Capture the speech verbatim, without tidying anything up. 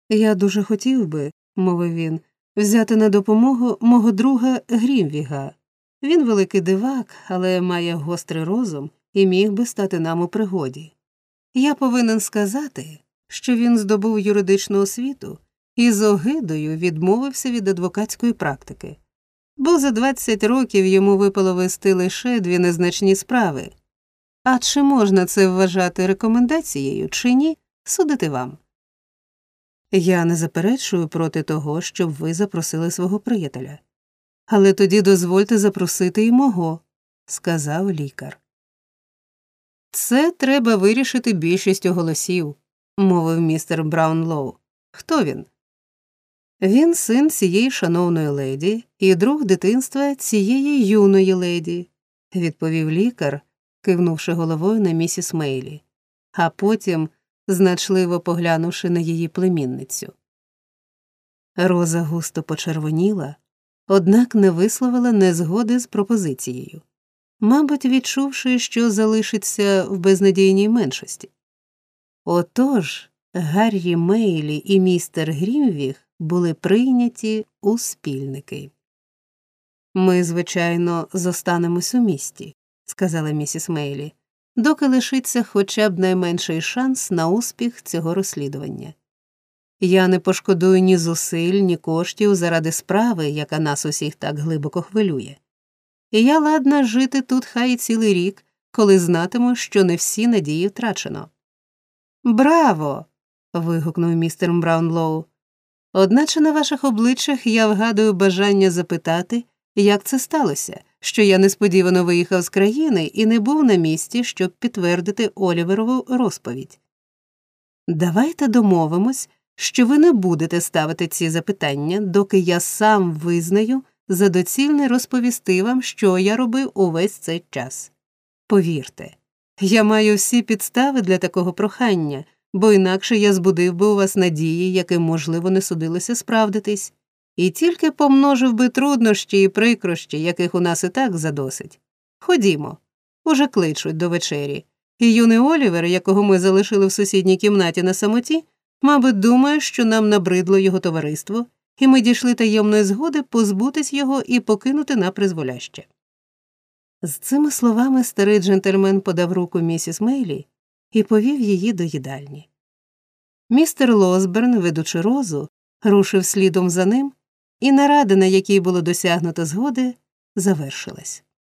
Я дуже хотів би, мовив він, взяти на допомогу мого друга Грімвіга. Він великий дивак, але має гострий розум і міг би стати нам у пригоді. Я повинен сказати, що він здобув юридичну освіту і з огидою відмовився від адвокатської практики, бо за двадцять років йому випало вести лише дві незначні справи. А чи можна це вважати рекомендацією, чи ні, судити вам. Я не заперечую проти того, щоб ви запросили свого приятеля. Але тоді дозвольте запросити і мого, сказав лікар. Це треба вирішити більшістю голосів, мовив містер Браунлоу. Хто він? Він син цієї шановної леді і друг дитинства цієї юної леді, відповів лікар, кивнувши головою на місіс Мейлі, а потім значливо поглянувши на її племінницю. Роза густо почервоніла, однак не висловила незгоди з пропозицією, мабуть, відчувши, що залишиться в безнадійній меншості. Отож, Гаррі Мейлі і містер Грімвіг були прийняті у спільники. «Ми, звичайно, зостанемось у місті», – сказала місіс Мейлі, доки лишиться хоча б найменший шанс на успіх цього розслідування. Я не пошкодую ні зусиль, ні коштів заради справи, яка нас усіх так глибоко хвилює. І я ладна жити тут хай цілий рік, коли знатиму, що не всі надії втрачено. «Браво!» – вигукнув містер Браунлоу. «Одначе на ваших обличчях я вгадую бажання запитати, як це сталося, що я несподівано виїхав з країни і не був на місці, щоб підтвердити Оліверову розповідь. Давайте домовимось, що ви не будете ставити ці запитання, доки я сам визнаю за доцільне розповісти вам, що я робив увесь цей час. Повірте, я маю всі підстави для такого прохання, бо інакше я збудив би у вас надії, яким, можливо, не судилося справдитись, і тільки помножив би труднощі і прикрощі, яких у нас і так задосить. Ходімо, уже кличуть до вечері, і юний Олівер, якого ми залишили в сусідній кімнаті на самоті, мабуть, думає, що нам набридло його товариство, і ми дійшли таємної згоди позбутись його і покинути на призволяще». З цими словами старий джентльмен подав руку місіс Мейлі і повів її до їдальні. Містер Лосберн, ведучи Розу, рушив слідом за ним, і нарада, на якій було досягнуто згоди, завершилась.